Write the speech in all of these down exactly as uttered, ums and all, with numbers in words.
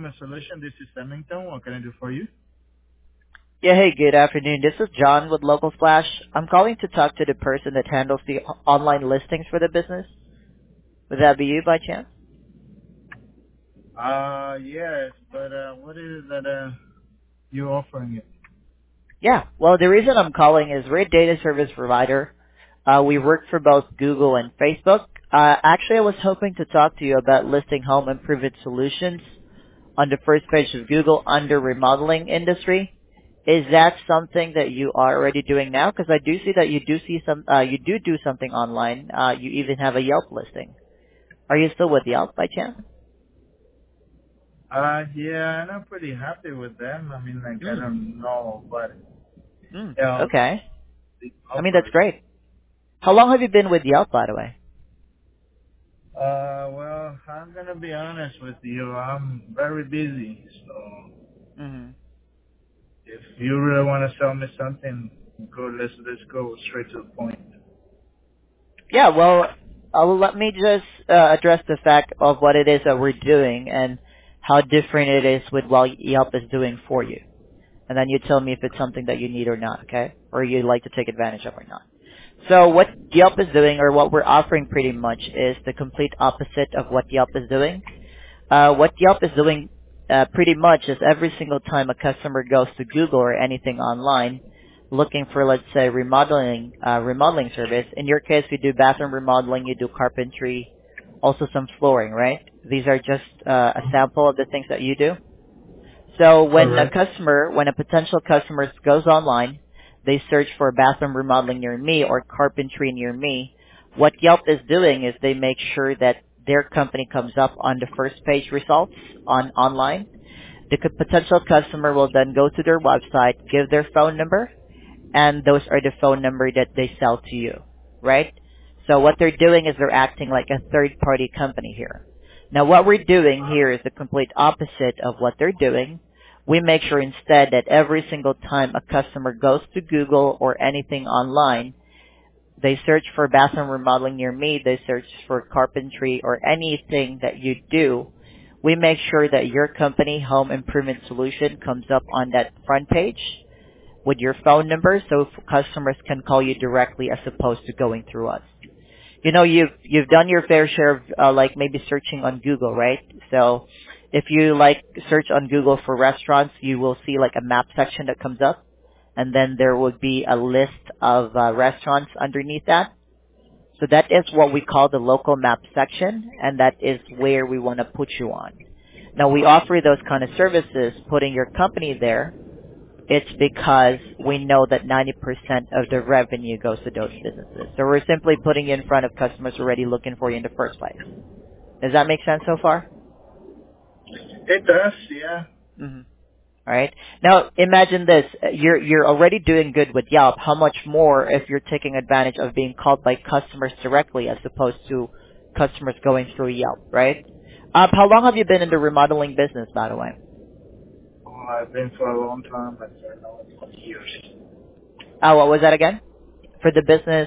Home Solution. This is Remington. What can I do for you? Yeah, hey, good afternoon. This is John with Local Splash. I'm calling to talk to the person that handles the o- online listings for the business. Would that be you by chance? Uh, yes, but uh, what is it that uh, you're offering it? Yeah, well, the reason I'm calling is we're a data service provider. Uh, we work for both Google and Facebook. Uh, actually, I was hoping to talk to you about listing home improvement solutions on the first page of Google under remodeling industry. Is that something that you are already doing now? Because I do see that you do see some, uh, you do do something online. Uh, you even have a Yelp listing. Are you still with Yelp by chance? Uh, yeah, and I'm pretty happy with them. I mean, like, I Mm. don't know what Mm. else Okay. it I mean, that's offers. great. How long have you been with Yelp, by the way? Uh, well, I'm gonna be honest with you. I'm very busy, so Hmm. if you really want to sell me something, go. Let's let's go straight to the point. Yeah, well, uh, let me just uh, address the fact of what it is that we're doing and how different it is with what Yelp is doing for you. And then you tell me if it's something that you need or not, okay? Or you'd like to take advantage of or not. So what Yelp is doing, or what we're offering pretty much, is the complete opposite of what Yelp is doing. Uh, what Yelp is doing uh, pretty much is every single time a customer goes to Google or anything online looking for, let's say, remodeling uh, remodeling service. In your case, you do bathroom remodeling, you do carpentry, also some flooring, right? These are just uh, a sample of the things that you do. So when a Correct. customer, when a potential customer goes online, they search for bathroom remodeling near me or carpentry near me. What Yelp is doing is they make sure that their company comes up on the first page results on online. The c- potential customer will then go to their website, give their phone number, and those are the phone number that they sell to you, right? So what they're doing is they're acting like a third party company here. Now what we're doing here is the complete opposite of what they're doing. We make sure instead that every single time a customer goes to Google or anything online, they search for bathroom remodeling near me, they search for carpentry or anything that you do, we make sure that your company home improvement solution comes up on that front page with your phone number so f- customers can call you directly as opposed to going through us. You know, you've you've done your fair share of uh, like maybe searching on Google, right? So if you like search on Google for restaurants, you will see like a map section that comes up, and then there would be a list of uh, restaurants underneath that. So that is what we call the local map section, and that is where we want to put you on. Now we offer those kind of services, putting your company there. It's because we know that ninety percent of the revenue goes to those businesses. So we're simply putting you in front of customers already looking for you in the first place. Does that make sense so far? It does, yeah. Mm-hmm. All right. Now imagine this: you're you're already doing good with Yelp. How much more if you're taking advantage of being called by customers directly as opposed to customers going through Yelp, right? Uh, how long have you been in the remodeling business, by the way? Oh, I've been for a long time, but for now it's twenty years. Uh, what was that again? For the business,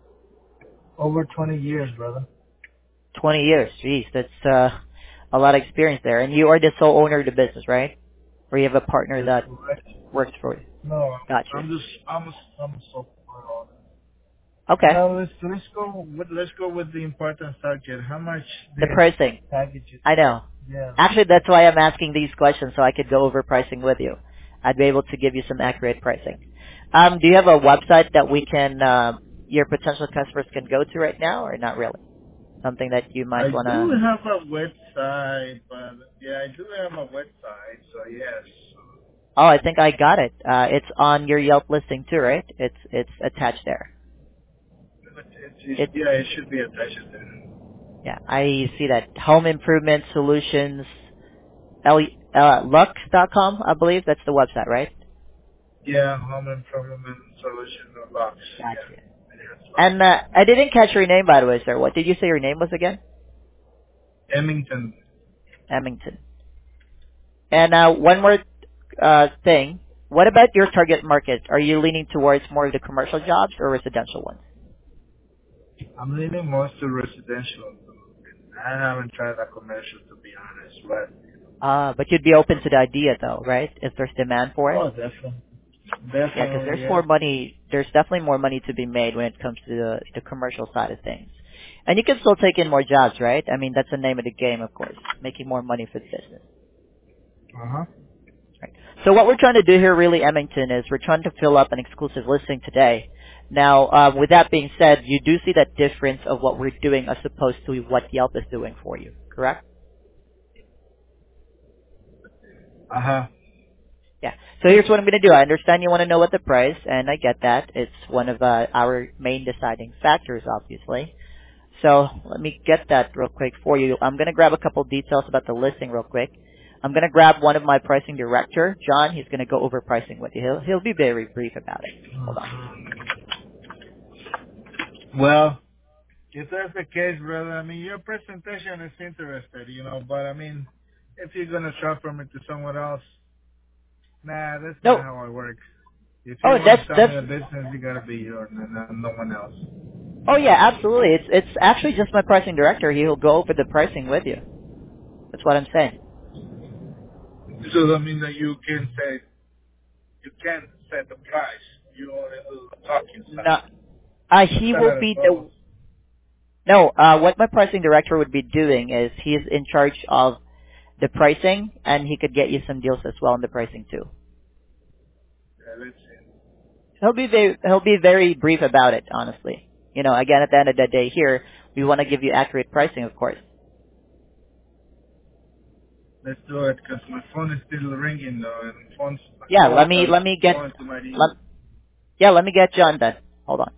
Over twenty years, brother. twenty years. Jeez, that's uh, a lot of experience there. And you are the sole owner of the business, right? Or you have a partner That's that correct. works for you? No, Gotcha. I'm just, I'm a, I'm a software owner. Okay. Now let's let's go with let's go with the important subject. How much The this pricing. package is? I know. Yeah. Actually, that's why I'm asking these questions so I could go over pricing with you. I'd be able to give you some accurate pricing. Um, do you have a website that we can, uh, your potential customers can go to right now, or not really? Something that you I might want do to. have a website, but yeah, I do have a website. So yes, Oh, I think I got it. Uh, it's on your Yelp listing too, right? It's it's attached there. it, it, it, It's yeah, it should be attached there. Yeah, I see that. Home Improvement Solutions, L, uh, Lux dot com, I believe. That's the website, right? Yeah, home improvement solution box. Gotcha. Yeah, it has box. And uh, I didn't catch your name, by the way, sir. What did you say your name was again? Emmington. Emmington. And uh, one more uh, thing. What about your target market? Are you leaning towards more of the commercial jobs or residential ones? I'm leaning most to residential. I haven't tried a commercial to be honest, but Uh, but you'd be open to the idea though, right? If there's demand for it? Oh, definitely. Yeah, because Definitely, there's yes. more money, there's definitely more money to be made when it comes to the, the commercial side of things. And you can still take in more jobs, right? I mean, that's the name of the game, of course. Making more money for the business. Uh-huh. Right. So what we're trying to do here really, Emmington, is we're trying to fill up an exclusive listing today. Now, uh, with that being said, you do see that difference of what we're doing as opposed to what Yelp is doing for you, correct? Uh-huh. Yeah. So here's what I'm going to do. I understand you want to know what the price, and I get that. It's one of uh, our main deciding factors, obviously. So let me get that real quick for you. I'm going to grab a couple details about the listing real quick. I'm going to grab one of my pricing director, John. He's going to go over pricing with you. He'll, he'll be very brief about it. Hold on. Well, if that's the case, brother, I mean, your presentation is interesting, you know, but I mean, if you're going to transfer me to someone else, nah, that's not No. how it works. If you Oh, want that's, to sell me that's, a business, you got to be yours and uh, no one else. oh yeah, absolutely. It's, it's actually just my pricing director. He'll go over the pricing with you. That's what I'm saying. So that means that you can say, you can't set the price. You only do the talking No, side. uh, That's he a will lot of be trouble. the, no, uh, what my pricing director would be doing is he's in charge of the pricing, and he could get you some deals as well on the pricing too. Yeah, let's see. He'll be very, he'll be very brief about it, honestly. You know, again, at the end of the day here, we want to give you accurate pricing, of course. Let's do it because my phone is still ringing though, and phones, Yeah, let calls me, are let me get, going to my let, ear. yeah, let me get John then. Hold on.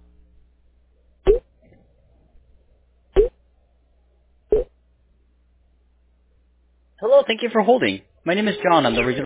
Hello, thank you for holding. My name is John. I'm the regional